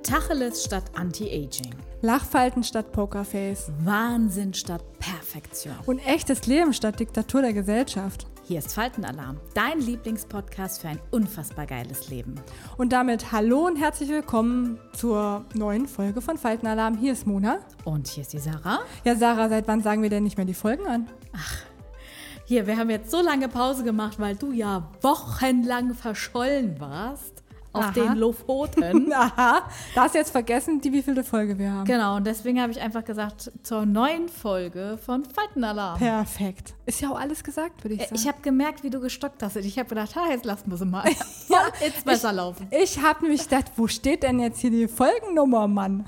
Tacheles statt Anti-Aging. Lachfalten statt Pokerface. Wahnsinn statt Perfektion. Und echtes Leben statt Diktatur der Gesellschaft. Hier ist Faltenalarm, dein Lieblingspodcast für ein unfassbar geiles Leben. Und damit hallo und herzlich willkommen zur neuen Folge von Faltenalarm. Hier ist Mona. Und hier ist die Sarah. Ja, Sarah, seit wann sagen wir denn nicht mehr die Folgen an? Hier, wir haben jetzt so lange Pause gemacht, weil du ja wochenlang verschollen warst auf den Lofoten. Aha, da hast du jetzt vergessen, wievielte Folge wir haben. Genau, und deswegen habe ich einfach gesagt, zur neuen Folge von Faltenalarm. Perfekt. Ist ja auch alles gesagt, würde ich sagen. Ich habe gemerkt, wie du gestockt hast. Ich habe gedacht, jetzt lassen wir sie mal. Jetzt besser laufen. Ich habe nämlich gedacht, wo steht denn jetzt hier die Folgennummer, Mann?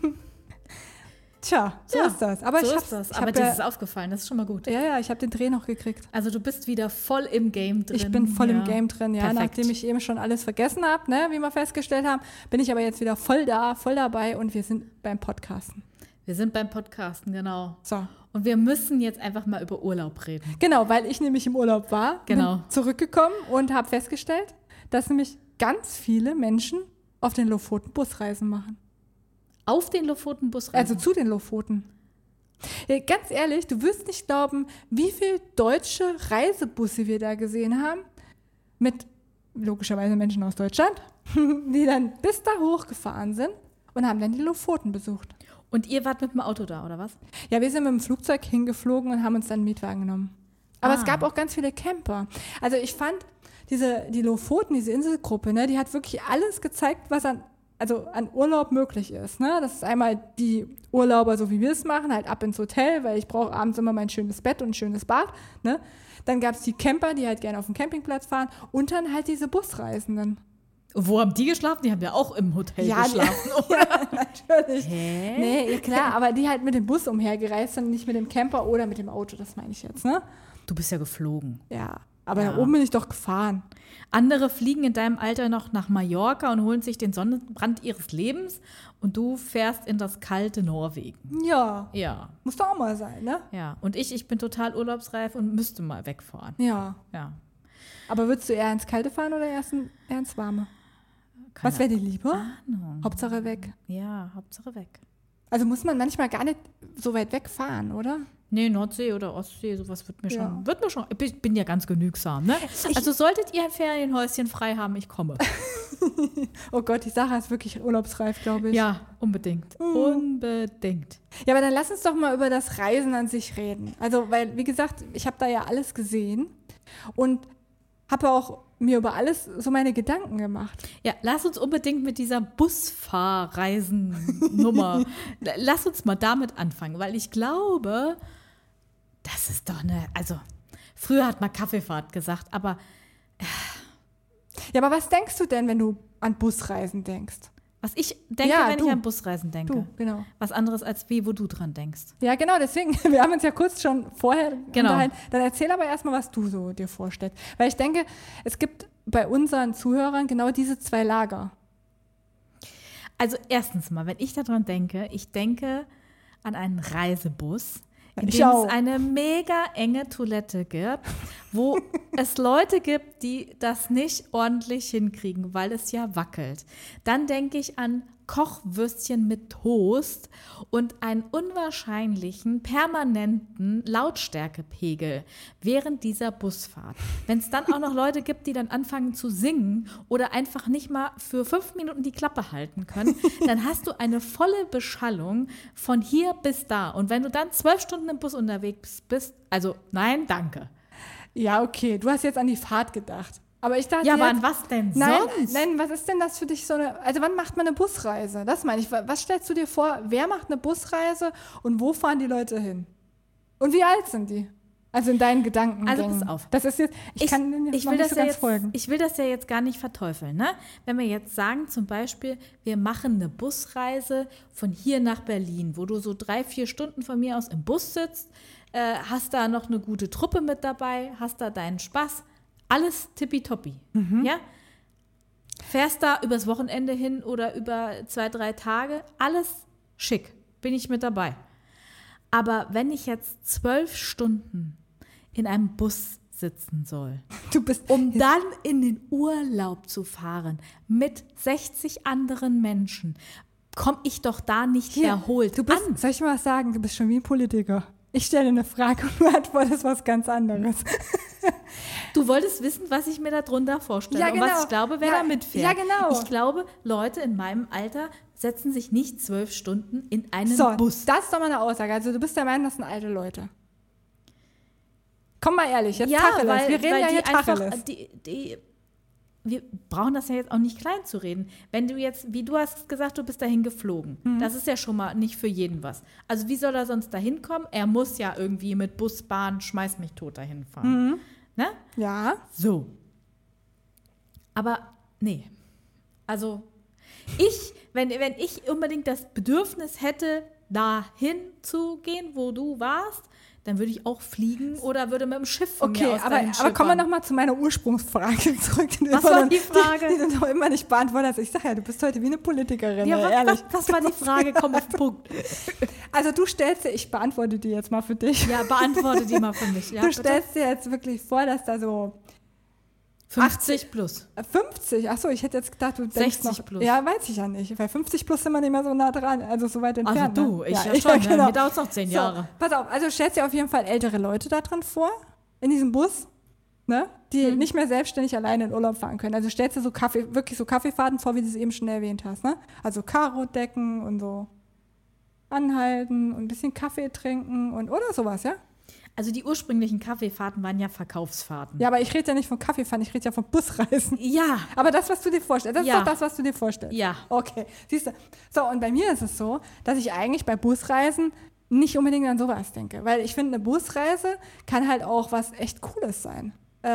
Tja, so ist das. Aber so ist das. Aber dir ist es aufgefallen, das ist schon mal gut. Ja, ich habe den Dreh noch gekriegt. Also du bist wieder voll im Game drin. Ich bin voll im Game drin, ja. Perfekt. Nachdem ich eben schon alles vergessen habe, ne, wie wir festgestellt haben, bin ich aber jetzt wieder voll da, voll dabei und wir sind beim Podcasten. Wir sind beim Podcasten, genau. So. Und wir müssen jetzt einfach mal über Urlaub reden. Genau, weil ich nämlich im Urlaub war, Genau. bin zurückgekommen und habe festgestellt, dass nämlich ganz viele Menschen auf den Lofoten Busreisen machen. Auf den Lofoten Busreisen? Also zu den Lofoten. Ja, ganz ehrlich, du wirst nicht glauben, wie viele deutsche Reisebusse wir da gesehen haben. Mit logischerweise Menschen aus Deutschland, die dann bis da hochgefahren sind und haben dann die Lofoten besucht. Und ihr wart mit dem Auto da, oder was? Ja, wir sind mit dem Flugzeug hingeflogen und haben uns dann einen Mietwagen genommen. Aber es gab auch ganz viele Camper. Also ich fand, die Lofoten, diese Inselgruppe, ne, die hat wirklich alles gezeigt, was an Urlaub möglich ist. Ne? Das ist einmal die Urlauber, so wie wir es machen, halt ab ins Hotel, weil ich brauche abends immer mein schönes Bett und ein schönes Bad. Ne? Dann gab es die Camper, die halt gerne auf dem Campingplatz fahren und dann halt diese Busreisenden. Wo haben die geschlafen? Die haben ja auch im Hotel geschlafen, oder? Ja, natürlich. Hä? Nee, ja klar, aber die halt mit dem Bus umhergereist sind, nicht mit dem Camper oder mit dem Auto, das meine ich jetzt. Ne? Du bist ja geflogen. Ja, aber da oben bin ich doch gefahren. Andere fliegen in deinem Alter noch nach Mallorca und holen sich den Sonnenbrand ihres Lebens und du fährst in das kalte Norwegen. Ja. Ja. Muss doch auch mal sein, ne? Ja. Und ich bin total urlaubsreif und müsste mal wegfahren. Ja. Ja. Aber würdest du eher ins Kalte fahren oder eher ins Warme? Was wäre dir lieber? Ahnung. Hauptsache weg. Ja, Hauptsache weg. Also muss man manchmal gar nicht so weit wegfahren, oder? Nee, Nordsee oder Ostsee, sowas wird mir schon. Ich bin ja ganz genügsam, ne? Also solltet ihr ein Ferienhäuschen frei haben, ich komme. Oh Gott, die Sache ist wirklich urlaubsreif, glaube ich. Ja, unbedingt. Unbedingt. Ja, aber dann lass uns doch mal über das Reisen an sich reden. Also, weil, wie gesagt, ich habe da ja alles gesehen und habe auch mir über alles so meine Gedanken gemacht. Ja, lass uns unbedingt mit dieser Busfahrreisennummer, lass uns mal damit anfangen, weil ich glaube, das ist doch also früher hat man Kaffeefahrt gesagt, aber Ja, aber was denkst du denn, wenn du an Busreisen denkst? was ich denke, wenn ich an Busreisen denke, Du, genau. was anderes als wo du dran denkst. Ja, genau, deswegen, wir haben uns ja kurz schon vorher unterhalten. Dann erzähl aber erstmal, was du so dir vorstellst. Weil ich denke, es gibt bei unseren Zuhörern genau diese zwei Lager. Also erstens mal, wenn ich daran denke, ich denke an einen Reisebus, in Ich dem auch. es eine mega enge Toilette gibt, wo es Leute gibt, die das nicht ordentlich hinkriegen, weil es ja wackelt. Dann denke ich an Kochwürstchen mit Toast und einen unwahrscheinlichen, permanenten Lautstärkepegel während dieser Busfahrt. Wenn es dann auch noch Leute gibt, die dann anfangen zu singen oder einfach nicht mal für 5 Minuten die Klappe halten können, dann hast du eine volle Beschallung von hier bis da. Und wenn du dann 12 Stunden im Bus unterwegs bist, also nein, danke. Ja, okay, du hast jetzt an die Fahrt gedacht. Aber ich dachte Ja, aber jetzt, an was denn nein, sonst? Nein, was ist denn das für dich so also wann macht man eine Busreise? Das meine ich. Was stellst du dir vor, wer macht eine Busreise und wo fahren die Leute hin? Und wie alt sind die? Also in deinen Gedanken. Also pass auf. Das ist jetzt, ich kann dir ich noch will nicht das so ja ganz jetzt, folgen. Ich will das ja jetzt gar nicht verteufeln. Ne? Wenn wir jetzt sagen, zum Beispiel, wir machen eine Busreise von hier nach Berlin, wo du so 3-4 Stunden von mir aus im Bus sitzt, hast da noch eine gute Truppe mit dabei, hast da deinen Spaß, alles tippitoppi. Ja? Fährst da übers Wochenende hin oder über 2-3 Tage, alles schick, bin ich mit dabei. Aber wenn ich jetzt 12 Stunden in einem Bus sitzen soll, um dann in den Urlaub zu fahren mit 60 anderen Menschen, komme ich doch da nicht erholt du bist, an. soll ich mal was sagen? Du bist schon wie ein Politiker. Ich stelle eine Frage und du antwortest was ganz anderes. Du wolltest wissen, was ich mir darunter vorstelle Ja, und genau. was ich glaube, wer da mitfährt. Ja, genau. Ich glaube, Leute in meinem Alter setzen sich nicht 12 Stunden in einen So, Bus. das ist doch mal eine Aussage. Also du bist der Meinung, das sind alte Leute. Komm mal ehrlich, jetzt Ja, Tacheles. weil, Wir reden weil ja die hier einfach, Tacheles. wir brauchen das ja jetzt auch nicht klein zu reden. Wenn du jetzt, wie du hast gesagt, du bist dahin geflogen. Das ist ja schon mal nicht für jeden was. Also wie soll er sonst dahin kommen? Er muss ja irgendwie mit Bus, Bahn, schmeiß mich tot dahin fahren. Ne? Ja. So. Aber nee. Also wenn ich unbedingt das Bedürfnis hätte, dahin zu gehen, wo du warst, dann würde ich auch fliegen oder würde mit dem Schiff von mir aus dahin aber kommen wir schippern. nochmal zu meiner Ursprungsfrage zurück. Was war die Frage? Die du noch immer nicht beantwortet hast. Ich sage ja, du bist heute wie eine Politikerin, Ja, ehrlich. was war die Frage? Komm auf den Punkt. Also du stellst dir, ich beantworte die jetzt mal für dich. Ja, beantworte die mal für mich. Ja, Du bitte? stellst dir jetzt wirklich vor, dass da so 50 plus. 50, achso, ich hätte jetzt gedacht, du denkst 60 noch. plus. Ja, weiß ich ja nicht, weil 50 plus sind wir nicht mehr so nah dran, also so weit Also entfernt. du, ne? ich ja, ja schon. genau. Ja, mir dauert es noch 10 Jahre. So, pass auf, also stellst dir auf jeden Fall ältere Leute da drin vor, in diesem Bus, ne, die nicht mehr selbstständig alleine in Urlaub fahren können. Also stellst dir so wirklich so Kaffeefahrten vor, wie du es eben schon erwähnt hast, ne? Also Karo-Decken und so anhalten und ein bisschen Kaffee trinken und oder sowas, ja? Also die ursprünglichen Kaffeefahrten waren ja Verkaufsfahrten. Ja, aber ich rede ja nicht von Kaffeefahren, ich rede ja von Busreisen. Ja. Aber das, was du dir vorstellst, das Ja. ist doch das, was du dir vorstellst. Ja. Okay, siehst du. So, und bei mir ist es so, dass ich eigentlich bei Busreisen nicht unbedingt an sowas denke. Weil ich finde, eine Busreise kann halt auch was echt Cooles sein.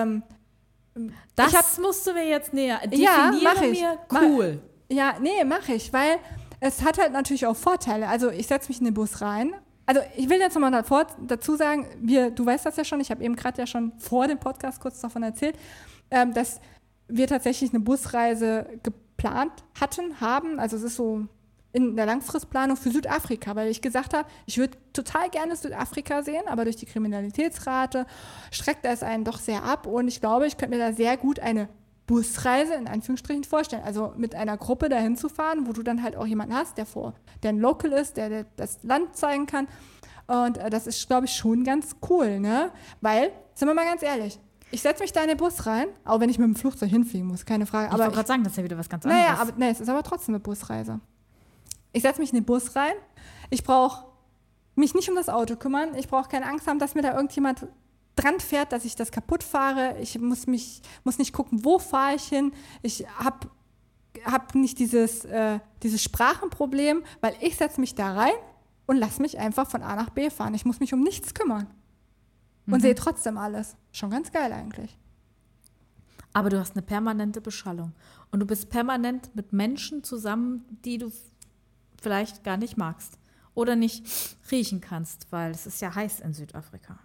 Das musst du mir jetzt näher. Ja, Definiere mach ich. mir cool. Ja, nee, mache ich, weil es hat halt natürlich auch Vorteile. Also ich setze mich in den Bus rein. Also ich will jetzt nochmal dazu sagen, du weißt das ja schon, ich habe eben gerade ja schon vor dem Podcast kurz davon erzählt, dass wir tatsächlich eine Busreise geplant haben. Also es ist so in der Langfristplanung für Südafrika, weil ich gesagt habe, ich würde total gerne Südafrika sehen, aber durch die Kriminalitätsrate streckt es einen doch sehr ab und ich glaube, ich könnte mir da sehr gut eine Busreise in Anführungsstrichen vorstellen. Also mit einer Gruppe dahin zu fahren, wo du dann halt auch jemanden hast, der ein Local ist, der das Land zeigen kann. Und das ist, glaube ich, schon ganz cool, ne? Weil, sind wir mal ganz ehrlich, ich setze mich da in den Bus rein, auch wenn ich mit dem Flugzeug hinfliegen muss, keine Frage. Ich wollte gerade sagen, das ist ja wieder was ganz anderes. Naja, aber es ist aber trotzdem eine Busreise. Ich setze mich in den Bus rein. Ich brauche mich nicht um das Auto kümmern. Ich brauche keine Angst haben, dass mir da irgendjemand dran fährt, dass ich das kaputt fahre. Ich muss nicht gucken, wo fahre ich hin. Ich hab nicht dieses Sprachenproblem, weil ich setze mich da rein und lasse mich einfach von A nach B fahren. Ich muss mich um nichts kümmern. Und sehe trotzdem alles. Schon ganz geil eigentlich. Aber du hast eine permanente Beschallung. Und du bist permanent mit Menschen zusammen, die du vielleicht gar nicht magst. Oder nicht riechen kannst, weil es ist ja heiß in Südafrika.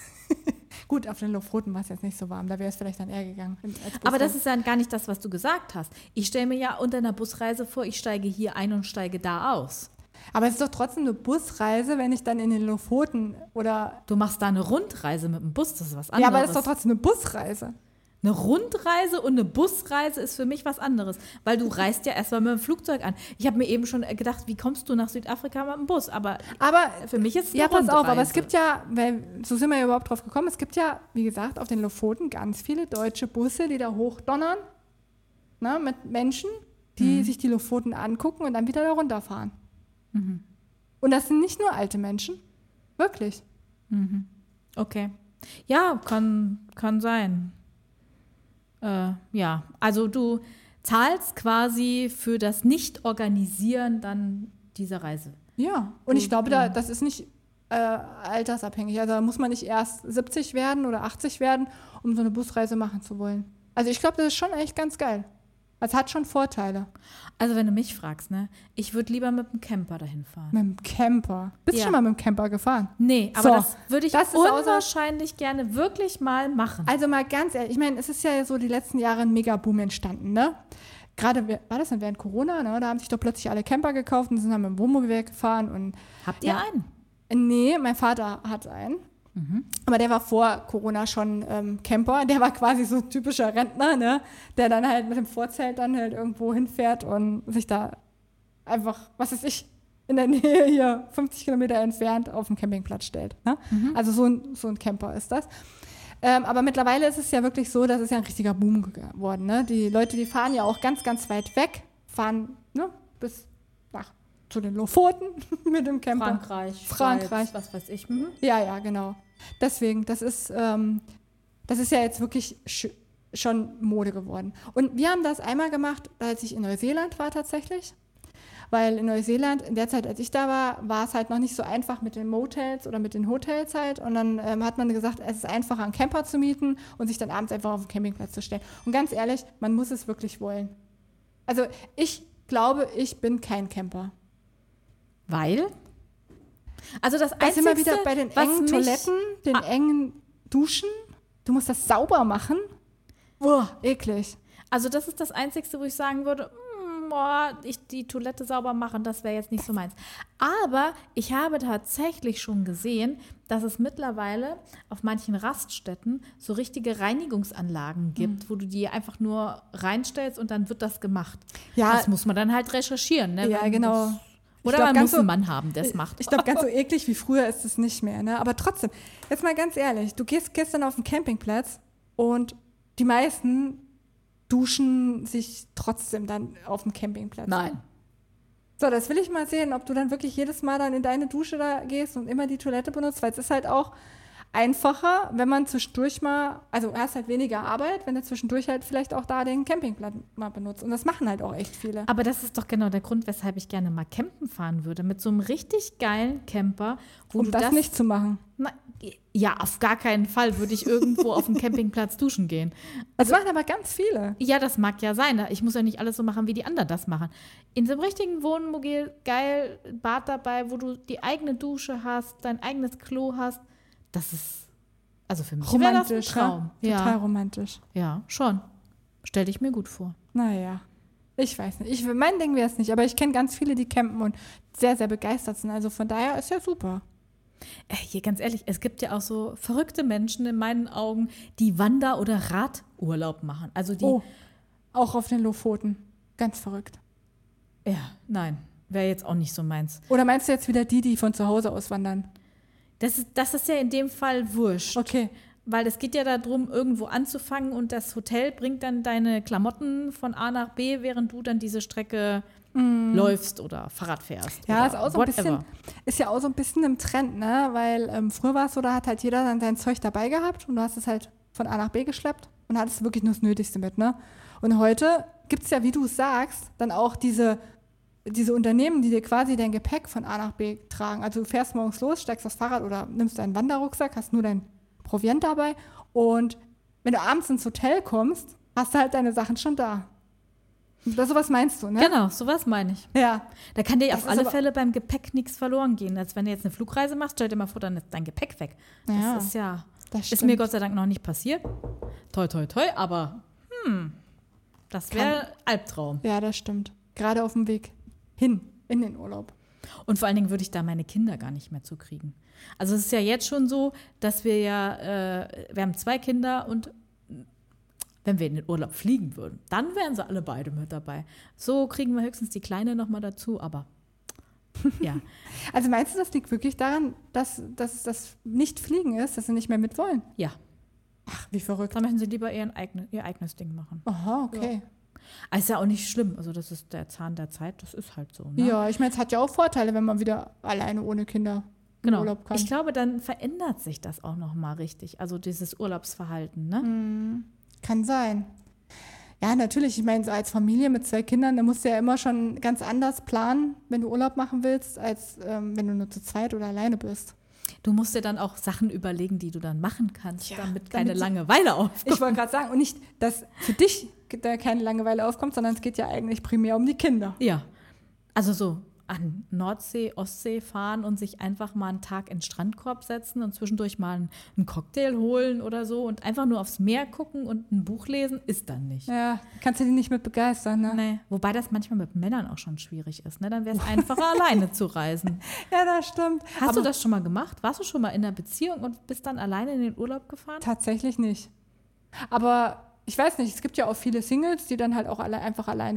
Gut, auf den Lofoten war es jetzt nicht so warm, da wäre es vielleicht dann eher gegangen. Aber das ist dann gar nicht das, was du gesagt hast. Ich stelle mir ja unter einer Busreise vor, ich steige hier ein und steige da aus. Aber es ist doch trotzdem eine Busreise, wenn ich dann in den Lofoten oder... Du machst da eine Rundreise mit dem Bus, das ist was anderes. Ja, aber das ist doch trotzdem eine Busreise. Eine Rundreise und eine Busreise ist für mich was anderes, weil du reist ja erstmal mit dem Flugzeug an. Ich habe mir eben schon gedacht, wie kommst du nach Südafrika mit dem Bus? Aber für mich ist es eine ja, pass Rundreise. auf, aber es gibt ja, so sind wir ja überhaupt drauf gekommen, es gibt ja, wie gesagt, auf den Lofoten ganz viele deutsche Busse, die da hochdonnern, ne, mit Menschen, die sich die Lofoten angucken und dann wieder da runterfahren. Mhm. Und das sind nicht nur alte Menschen, wirklich. Mhm. Okay. Ja, kann sein. Ja, also du zahlst quasi für das Nicht-Organisieren dann dieser Reise. Ja, und ich glaube, das ist nicht altersabhängig. Also da muss man nicht erst 70 werden oder 80 werden, um so eine Busreise machen zu wollen. Also ich glaube, das ist schon echt ganz geil. Es hat schon Vorteile. Also wenn du mich fragst, ne, ich würde lieber mit dem Camper dahin fahren. Mit dem Camper. Bist du schon mal mit dem Camper gefahren? Nee, aber So, das würde ich das ist unwahrscheinlich gerne wirklich mal machen. Also mal ganz ehrlich, ich meine, es ist ja so die letzten Jahre ein Megaboom entstanden, ne? Gerade, war das dann während Corona, ne? Da haben sich doch plötzlich alle Camper gekauft und sind dann mit dem Wohnmobil gefahren. Und Habt ihr einen? Nee, mein Vater hat einen. Aber der war vor Corona schon Camper. Der war quasi so ein typischer Rentner, ne? Der dann halt mit dem Vorzelt dann halt irgendwo hinfährt und sich da einfach, was weiß ich, in der Nähe hier 50 Kilometer entfernt auf dem Campingplatz stellt. Ne? Also so ein Camper ist das. Aber mittlerweile ist es ja wirklich so, dass es ja ein richtiger Boom geworden. Ne? Die Leute, die fahren ja auch ganz, ganz weit weg, fahren bis zu den Lofoten mit dem Camper. Frankreich, Schweiz, was weiß ich. Ja, genau. Deswegen, das ist ja jetzt wirklich schon Mode geworden. Und wir haben das einmal gemacht, als ich in Neuseeland war tatsächlich. Weil in Neuseeland, in der Zeit, als ich da war es halt noch nicht so einfach mit den Motels oder mit den Hotels halt. Und dann hat man gesagt, es ist einfacher, einen Camper zu mieten und sich dann abends einfach auf den Campingplatz zu stellen. Und ganz ehrlich, man muss es wirklich wollen. Also ich glaube, ich bin kein Camper. Weil? Also das Einzige, sind wir wieder bei den engen Toiletten, den engen Duschen. Du musst das sauber machen. Boah, eklig. Also das ist das Einzige, wo ich sagen würde, die Toilette sauber machen, das wäre jetzt nicht so meins. Aber ich habe tatsächlich schon gesehen, dass es mittlerweile auf manchen Raststätten so richtige Reinigungsanlagen gibt, wo du die einfach nur reinstellst und dann wird das gemacht. Ja. Das muss man dann halt recherchieren. Ne? Ja, genau. Oder man muss einen Mann haben, der es macht. Ich glaube, ganz so eklig wie früher ist es nicht mehr. Ne? Aber trotzdem, jetzt mal ganz ehrlich, du gehst gestern auf den Campingplatz und die meisten duschen sich trotzdem dann auf dem Campingplatz. Nein. So, das will ich mal sehen, ob du dann wirklich jedes Mal dann in deine Dusche da gehst und immer die Toilette benutzt, weil es ist halt auch einfacher, wenn man zwischendurch mal, also hast halt weniger Arbeit, wenn du zwischendurch halt vielleicht auch da den Campingplatz mal benutzt. Und das machen halt auch echt viele. Aber das ist doch genau der Grund, weshalb ich gerne mal campen fahren würde. Mit so einem richtig geilen Camper, wo du das nicht zu machen. Ja, auf gar keinen Fall würde ich irgendwo auf dem Campingplatz duschen gehen. Das machen aber ganz viele. Ja, das mag ja sein. Ich muss ja nicht alles so machen, wie die anderen das machen. In so einem richtigen Wohnmobil, geil, Bad dabei, wo du die eigene Dusche hast, dein eigenes Klo hast. Das ist, also für mich wäre das ein Traum. Ja? Total romantisch. Ja, schon. Stell dich mir gut vor. Naja, ich weiß nicht. Mein Ding wäre es nicht, aber ich kenne ganz viele, die campen und sehr, sehr begeistert sind. Also von daher ist ja super. Hier ganz ehrlich, es gibt ja auch so verrückte Menschen in meinen Augen, die Wander- oder Radurlaub machen. Also die auch auf den Lofoten. Ganz verrückt. Ja, nein, wäre jetzt auch nicht so meins. Oder meinst du jetzt wieder die von zu Hause aus wandern? Das ist ja in dem Fall wurscht. Okay. Weil es geht ja darum, irgendwo anzufangen und das Hotel bringt dann deine Klamotten von A nach B, während du dann diese Strecke läufst oder Fahrrad fährst. Ja, ist ja auch so ein bisschen im Trend, ne? Weil früher war es so, da hat halt jeder dann sein Zeug dabei gehabt und du hast es halt von A nach B geschleppt und hattest wirklich nur das Nötigste mit, ne? Und heute gibt es ja, wie du es sagst, dann auch diese Unternehmen, die dir quasi dein Gepäck von A nach B tragen. Also du fährst morgens los, steigst aufs Fahrrad oder nimmst deinen Wanderrucksack, hast nur dein Proviant dabei und wenn du abends ins Hotel kommst, hast du halt deine Sachen schon da. Sowas meinst du, ne? Genau, sowas meine ich. Ja. Da kann dir auf alle Fälle beim Gepäck nichts verloren gehen. Als wenn du jetzt eine Flugreise machst, stell dir mal vor, dann ist dein Gepäck weg. Das ist mir Gott sei Dank noch nicht passiert. Toi, toi, toi, aber das wäre Albtraum. Ja, das stimmt. Gerade auf dem Weg hin in den Urlaub. Und vor allen Dingen würde ich da meine Kinder gar nicht mehr zukriegen. Also es ist ja jetzt schon so, dass wir wir haben 2 Kinder und wenn wir in den Urlaub fliegen würden, dann wären sie alle beide mit dabei. So kriegen wir höchstens die Kleine noch mal dazu, aber ja. Also meinst du, das liegt wirklich daran, dass das nicht Fliegen ist, dass sie nicht mehr mit wollen? Ja. Ach, wie verrückt. Dann möchten sie lieber ihr eigenes Ding machen. Aha, okay. Ja. Ist ja auch nicht schlimm. Also das ist der Zahn der Zeit, das ist halt so. Ne? Ja, ich meine, es hat ja auch Vorteile, wenn man wieder alleine ohne Kinder in Urlaub kann. Ich glaube, dann verändert sich das auch noch mal richtig. Also dieses Urlaubsverhalten, ne? Kann sein. Ja, natürlich. Ich meine, so als Familie mit 2 Kindern, da musst du ja immer schon ganz anders planen, wenn du Urlaub machen willst, als wenn du nur zu zweit oder alleine bist. Du musst dir dann auch Sachen überlegen, die du dann machen kannst, damit keine Langeweile aufkommt. Ich wollte gerade sagen, und nicht, dass für dich da keine Langeweile aufkommt, sondern es geht ja eigentlich primär um die Kinder. Ja, also so an Nordsee, Ostsee fahren und sich einfach mal einen Tag in den Strandkorb setzen und zwischendurch mal einen Cocktail holen oder so und einfach nur aufs Meer gucken und ein Buch lesen, ist dann nicht. Ja, kannst du die nicht mit begeistern, ne? Nee, wobei das manchmal mit Männern auch schon schwierig ist, ne? Dann wäre es einfacher, alleine zu reisen. Ja, das stimmt. Hast du das schon mal gemacht? Warst du schon mal in einer Beziehung und bist dann alleine in den Urlaub gefahren? Tatsächlich nicht. Aber ich weiß nicht, es gibt ja auch viele Singles, die dann halt auch einfach alleine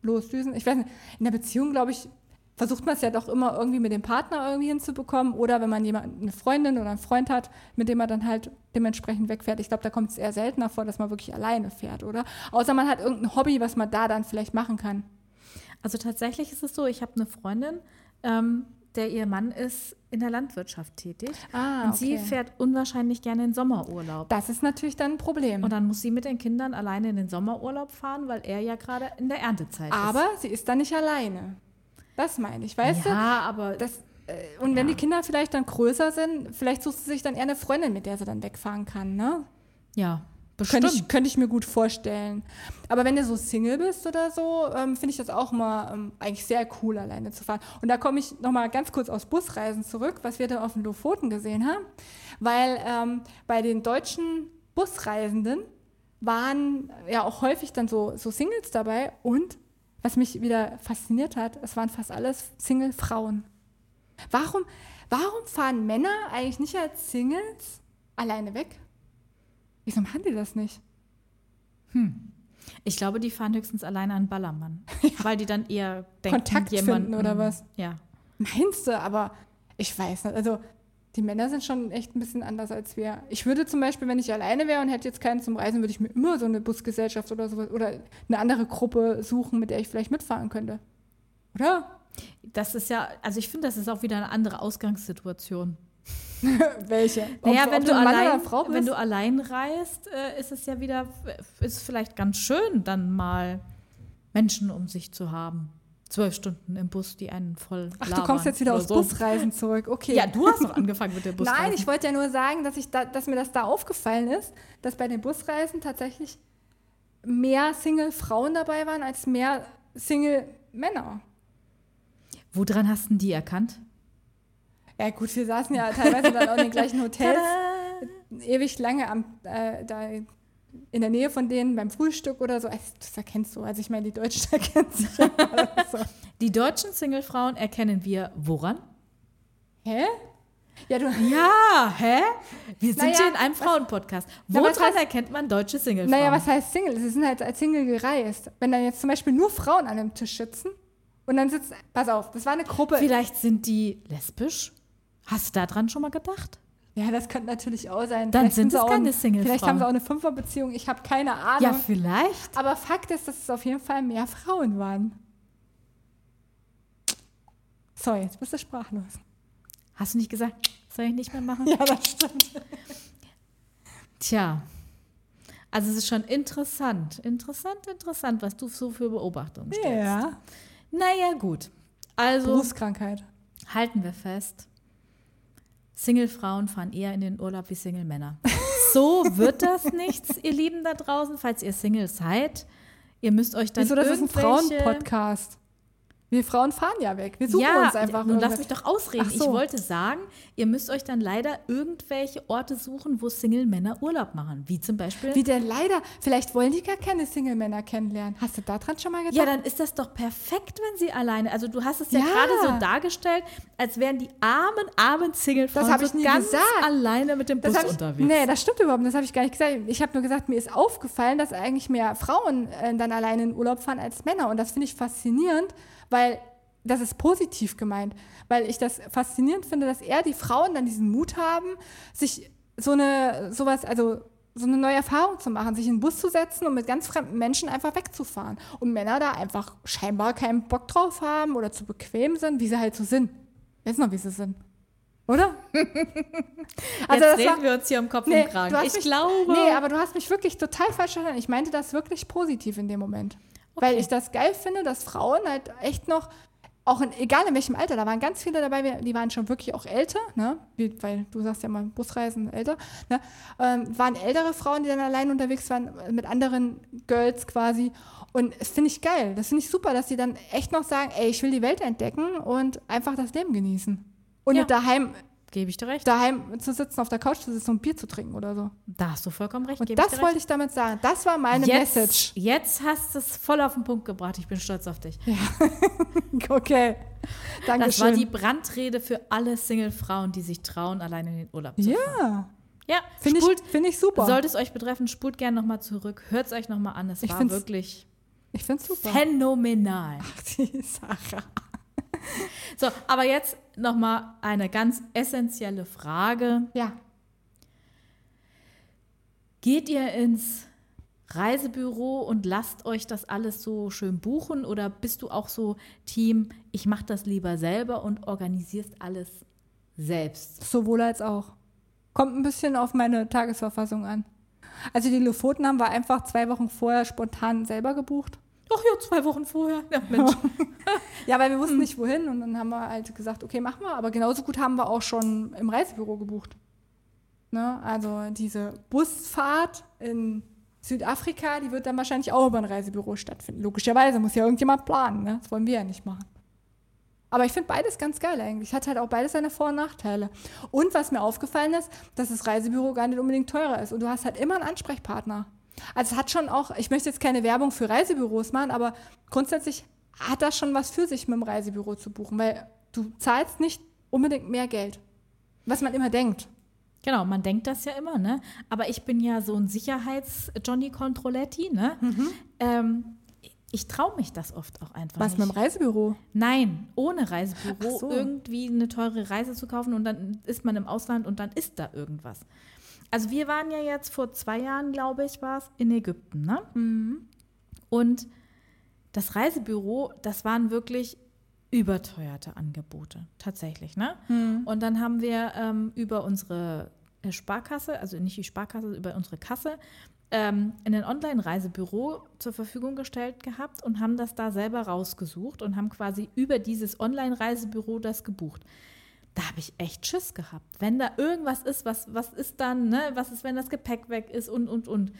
losdüsen. Ich weiß nicht, in der Beziehung, glaube ich, versucht man es ja doch immer irgendwie mit dem Partner irgendwie hinzubekommen oder wenn man eine Freundin oder einen Freund hat, mit dem man dann halt dementsprechend wegfährt. Ich glaube, da kommt es eher seltener vor, dass man wirklich alleine fährt, oder? Außer man hat irgendein Hobby, was man da dann vielleicht machen kann. Also tatsächlich ist es so, ich habe eine Freundin, der ihr Mann ist in der Landwirtschaft tätig. Und sie fährt unwahrscheinlich gerne in Sommerurlaub. Das ist natürlich dann ein Problem. Und dann muss sie mit den Kindern alleine in den Sommerurlaub fahren, weil er ja gerade in der Erntezeit ist. Aber sie ist dann nicht alleine. Das meine ich, weißt du? Ja, aber... Und wenn die Kinder vielleicht dann größer sind, vielleicht sucht sie sich dann eher eine Freundin, mit der sie dann wegfahren kann, ne? Ja, bestimmt. Könnte ich mir gut vorstellen. Aber wenn du so Single bist oder so, finde ich das auch mal eigentlich sehr cool, alleine zu fahren. Und da komme ich nochmal ganz kurz aus Busreisen zurück, was wir da auf den Lofoten gesehen haben. Weil bei den deutschen Busreisenden waren ja auch häufig dann so Singles dabei. Und was mich wieder fasziniert hat, es waren fast alles Single-Frauen. Warum fahren Männer eigentlich nicht als Singles alleine weg? Wieso machen die das nicht? Ich glaube, die fahren höchstens alleine an Ballermann. Weil die dann eher denken, Kontakt finden oder was? Ja. Meinst du? Aber ich weiß nicht. Also die Männer sind schon echt ein bisschen anders als wir. Ich würde zum Beispiel, wenn ich alleine wäre und hätte jetzt keinen zum Reisen, würde ich mir immer so eine Busgesellschaft oder sowas oder eine andere Gruppe suchen, mit der ich vielleicht mitfahren könnte. Oder? Das ist ja, also ich finde, das ist auch wieder eine andere Ausgangssituation. Welche? Naja, ob du Mann oder Frau bist? wenn du allein reist, ist es ja wieder, ist vielleicht ganz schön, dann mal Menschen um sich zu haben. 12 Stunden im Bus, die einen voll labern. Ach, du kommst jetzt wieder aus so. Busreisen zurück, okay. Ja, du hast doch angefangen mit der Busreise. Nein, ich wollte ja nur sagen, dass mir das da aufgefallen ist, dass bei den Busreisen tatsächlich mehr Single-Frauen dabei waren als mehr Single-Männer. Woran hast du die erkannt? Ja gut, wir saßen ja teilweise dann auch in den gleichen Hotels, ewig lange da in der Nähe von denen beim Frühstück oder so. Das erkennst du. Also ich meine, die Deutschen erkennen sich ja so. Die deutschen Singlefrauen erkennen wir woran? Hä? Ja, hä? Wir sind hier in einem Frauenpodcast. Woran erkennt man deutsche Singlefrauen? Naja, was heißt Single? Sie sind halt als Single gereist. Wenn dann jetzt zum Beispiel nur Frauen an einem Tisch sitzen und dann sitzt, pass auf, das war eine Gruppe. Vielleicht sind die lesbisch? Hast du daran schon mal gedacht? Ja, das könnte natürlich auch sein. Dann sind es keine Singlefrauen. Vielleicht haben sie auch eine Fünferbeziehung, ich habe keine Ahnung. Ja, vielleicht. Aber Fakt ist, dass es auf jeden Fall mehr Frauen waren. So, jetzt bist du sprachlos. Hast du nicht gesagt, soll ich nicht mehr machen? Ja, das stimmt. Tja, also es ist schon interessant, was du so für Beobachtungen stellst. Ja. Naja, gut. Also Berufskrankheit. halten wir fest, Single-Frauen fahren eher in den Urlaub wie Single-Männer. So wird das nichts, ihr Lieben da draußen, falls ihr Single seid. Ihr müsst euch dann Wieso, das ist ein Frauenpodcast. Wir Frauen fahren ja weg. Wir suchen uns einfach. Nun lass mich doch ausreden. Ach so. Ich wollte sagen, ihr müsst euch dann leider irgendwelche Orte suchen, wo Single-Männer Urlaub machen. Wie zum Beispiel... Wie denn leider? Vielleicht wollen die gar keine Single-Männer kennenlernen. Hast du daran schon mal gedacht? Ja, dann ist das doch perfekt, wenn sie alleine... Also du hast es ja gerade so dargestellt, als wären die armen Single-Frauen Das habe ich nie ganz gesagt. alleine mit dem Bus unterwegs. Nee, das stimmt überhaupt nicht. Das habe ich gar nicht gesagt. Ich habe nur gesagt, mir ist aufgefallen, dass eigentlich mehr Frauen dann alleine in Urlaub fahren als Männer. Und das finde ich faszinierend, weil das ist positiv gemeint. Weil ich das faszinierend finde, dass eher die Frauen dann diesen Mut haben, sich so eine neue Erfahrung zu machen, sich in den Bus zu setzen und mit ganz fremden Menschen einfach wegzufahren. Und Männer da einfach scheinbar keinen Bock drauf haben oder zu bequem sind, wie sie halt so sind. Jetzt noch, wie sie sind. Oder? Also jetzt reden wir uns hier um Kopf und Kragen. Nee, aber du hast mich wirklich total falsch verstanden. Ich meinte das wirklich positiv in dem Moment. Okay. Weil ich das geil finde, dass Frauen halt echt noch, auch egal in welchem Alter, da waren ganz viele dabei, die waren schon wirklich auch älter, ne? Weil du sagst ja mal, Busreisen älter, ne? Waren ältere Frauen, die dann allein unterwegs waren, mit anderen Girls quasi. Und das finde ich geil. Das finde ich super, dass die dann echt noch sagen, ey, ich will die Welt entdecken und einfach das Leben genießen. Und nicht daheim, gebe ich dir recht, daheim zu sitzen, auf der Couch zu sitzen und Bier zu trinken oder so. Da hast du vollkommen recht. Und das wollte ich damit sagen. Das war meine Message. Jetzt hast du es voll auf den Punkt gebracht. Ich bin stolz auf dich. Ja. Okay. Dankeschön. Das war die Brandrede für alle Single-Frauen, die sich trauen, alleine in den Urlaub zu fahren. Ja, finde ich super. Sollte es euch betreffen, spult gerne nochmal zurück. Hört es euch nochmal an. Es war wirklich Ich finde es super. Phänomenal. Ach, die Sarah. So, aber jetzt nochmal eine ganz essentielle Frage. Ja. Geht ihr ins Reisebüro und lasst euch das alles so schön buchen oder bist du auch so Team, ich mache das lieber selber und organisierst alles selbst? Sowohl als auch. Kommt ein bisschen auf meine Tagesverfassung an. Also die Lofoten haben wir einfach 2 Wochen vorher spontan selber gebucht. Ach ja, 2 Wochen vorher. Ja, Mensch. Ja, weil wir wussten nicht wohin und dann haben wir halt gesagt, okay, machen wir. Aber genauso gut haben wir auch schon im Reisebüro gebucht. Ne? Also diese Busfahrt in Südafrika, die wird dann wahrscheinlich auch über ein Reisebüro stattfinden. Logischerweise muss ja irgendjemand planen. Ne? Das wollen wir ja nicht machen. Aber ich finde beides ganz geil eigentlich. Hat halt auch beides seine Vor- und Nachteile. Und was mir aufgefallen ist, dass das Reisebüro gar nicht unbedingt teurer ist. Und du hast halt immer einen Ansprechpartner. Also es hat schon auch, ich möchte jetzt keine Werbung für Reisebüros machen, aber grundsätzlich hat das schon was für sich, mit dem Reisebüro zu buchen. Weil du zahlst nicht unbedingt mehr Geld. Was man immer denkt. Genau, man denkt das ja immer, ne? Aber ich bin ja so ein Sicherheits-Johnny-Controletti, ne? Ich traue mich das oft auch einfach Was nicht. mit dem Reisebüro? Nein, ohne Reisebüro Ach so. irgendwie eine teure Reise zu kaufen und dann ist man im Ausland und dann ist da irgendwas. Also wir waren ja jetzt vor 2 Jahren, glaube ich, war es, in Ägypten, ne? Und das Reisebüro, das waren wirklich überteuerte Angebote, tatsächlich, ne? Und dann haben wir über unsere Sparkasse, also nicht die Sparkasse, über unsere Kasse, ein Online-Reisebüro zur Verfügung gestellt gehabt und haben das da selber rausgesucht und haben quasi über dieses Online-Reisebüro das gebucht. Da habe ich echt Schiss gehabt. Wenn da irgendwas ist, was ist dann, ne? Was ist, wenn das Gepäck weg ist und.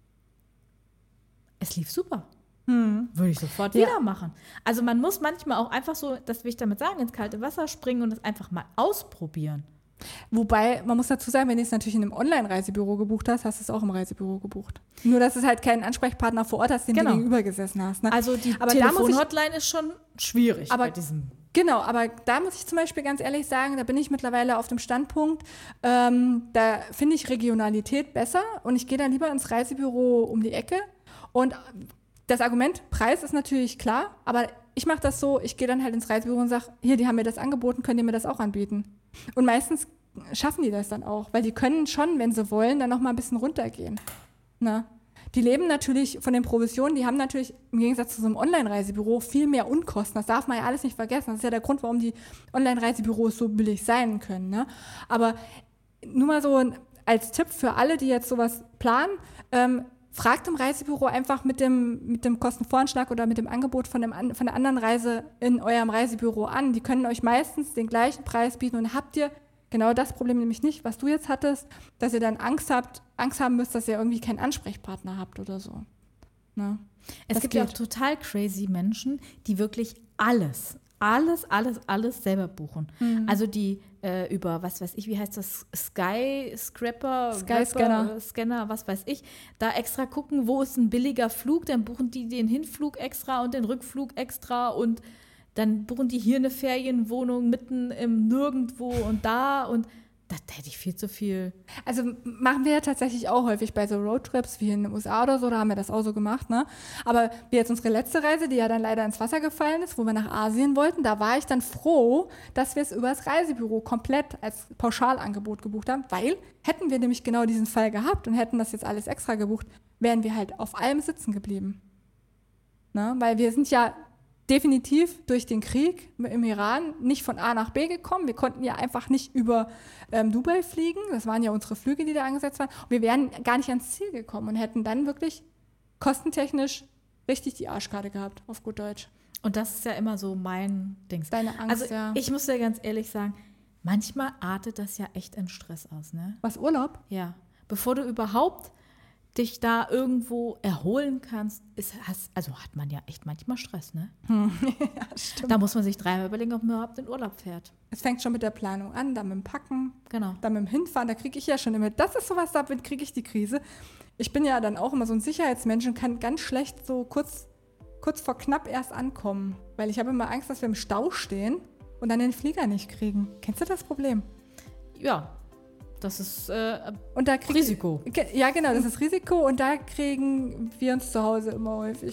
Es lief super. Würde ich sofort wieder machen. Also man muss manchmal auch einfach so, das will ich damit sagen, ins kalte Wasser springen und das einfach mal ausprobieren. Wobei, man muss dazu sagen, wenn du es natürlich in einem Online-Reisebüro gebucht hast, hast du es auch im Reisebüro gebucht. Nur, dass es halt keinen Ansprechpartner vor Ort hast, dem du gegenüber gesessen hast. Ne? Also die aber Telefon-Hotline ist schon schwierig aber bei diesem. Genau, aber da muss ich zum Beispiel ganz ehrlich sagen, da bin ich mittlerweile auf dem Standpunkt, da finde ich Regionalität besser und ich gehe dann lieber ins Reisebüro um die Ecke. Und das Argument Preis ist natürlich klar, aber ich mache das so, ich gehe dann halt ins Reisebüro und sage, hier, die haben mir das angeboten, könnt ihr mir das auch anbieten? Und meistens schaffen die das dann auch, weil die können schon, wenn sie wollen, dann noch mal ein bisschen runtergehen. Na? Die leben natürlich von den Provisionen, die haben natürlich im Gegensatz zu so einem Online-Reisebüro viel mehr Unkosten. Das darf man ja alles nicht vergessen. Das ist ja der Grund, warum die Online-Reisebüros so billig sein können. Ne? Aber nur mal so als Tipp für alle, die jetzt sowas planen, fragt im Reisebüro einfach mit dem Kostenvoranschlag oder mit dem Angebot von der anderen Reise in eurem Reisebüro an. Die können euch meistens den gleichen Preis bieten und habt ihr genau das Problem nämlich nicht, was du jetzt hattest, dass ihr dann Angst haben müsst, dass ihr irgendwie keinen Ansprechpartner habt oder so. Ne? Es gibt ja auch total crazy Menschen, die wirklich alles selber buchen. Also die über, was weiß ich, wie heißt das, Scanner, was weiß ich, da extra gucken, wo ist ein billiger Flug, dann buchen die den Hinflug extra und den Rückflug extra und dann buchen die hier eine Ferienwohnung mitten im Nirgendwo und da und da hätte ich viel zu viel. Also machen wir ja tatsächlich auch häufig bei so Roadtrips wie in den USA oder so, da haben wir das auch so gemacht, ne? Aber wie jetzt unsere letzte Reise, die ja dann leider ins Wasser gefallen ist, wo wir nach Asien wollten, da war ich dann froh, dass wir es über das Reisebüro komplett als Pauschalangebot gebucht haben, weil hätten wir nämlich genau diesen Fall gehabt und hätten das jetzt alles extra gebucht, wären wir halt auf allem sitzen geblieben. Ne? Weil wir sind ja definitiv durch den Krieg im Iran nicht von A nach B gekommen. Wir konnten ja einfach nicht über Dubai fliegen. Das waren ja unsere Flüge, die da angesetzt waren. Und wir wären gar nicht ans Ziel gekommen und hätten dann wirklich kostentechnisch richtig die Arschkarte gehabt, auf gut Deutsch. Und das ist ja immer so mein Dings. Deine Angst, also ja. Ich muss dir ganz ehrlich sagen, manchmal artet das ja echt in Stress aus, ne? Was, Urlaub? Ja. Bevor du überhaupt dich da irgendwo erholen kannst, hat man ja echt manchmal Stress, ne? Ja, stimmt. Da muss man sich 3-mal überlegen, ob man überhaupt in Urlaub fährt. Es fängt schon mit der Planung an, dann mit dem Packen, Genau. dann mit dem Hinfahren, da kriege ich ja schon immer, das ist sowas, damit kriege ich die Krise. Ich bin ja dann auch immer so ein Sicherheitsmensch und kann ganz schlecht so kurz vor knapp erst ankommen, weil ich habe immer Angst, dass wir im Stau stehen und dann den Flieger nicht kriegen. Kennst du das Problem? Ja, das ist und da Risiko. Ja, genau, das ist Risiko und da kriegen wir uns zu Hause immer häufig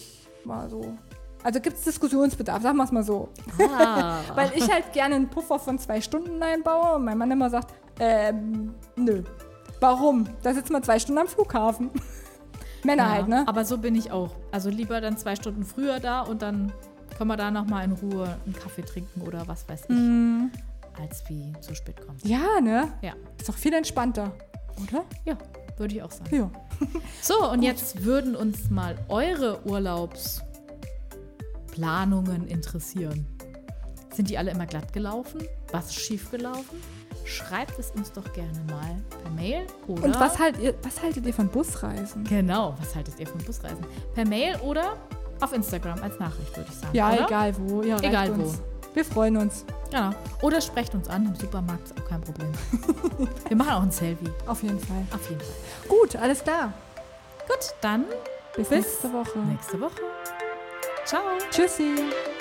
mal so. Also gibt es Diskussionsbedarf, sagen wir es mal so. Ah. Weil ich halt gerne einen Puffer von 2 Stunden einbaue und mein Mann immer sagt, nö. Warum? Da sitzen wir 2 Stunden am Flughafen. Männer halt, ne? Aber so bin ich auch. Also lieber dann 2 Stunden früher da und dann können wir da nochmal in Ruhe einen Kaffee trinken oder was weiß ich, als wie zu spät kommen. Ja, ne? Ja. Ist doch viel entspannter, oder? Ja, würde ich auch sagen. Ja. So, und jetzt würden uns mal eure Urlaubsplanungen interessieren. Sind die alle immer glatt gelaufen? Was ist schief gelaufen? Schreibt es uns doch gerne mal per Mail oder... Und was haltet ihr von Busreisen? Genau, was haltet ihr von Busreisen? Per Mail oder auf Instagram als Nachricht, würde ich sagen. Ja, oder? egal wo. Ihr Egal erreicht uns. wo. Wir freuen uns. Genau. Oder sprecht uns an, im Supermarkt ist auch kein Problem. Wir machen auch ein Selfie. Auf jeden Fall. Auf jeden Fall. Gut, alles klar. Gut, dann Bis nächste Woche. nächste Woche. Ciao. Tschüssi.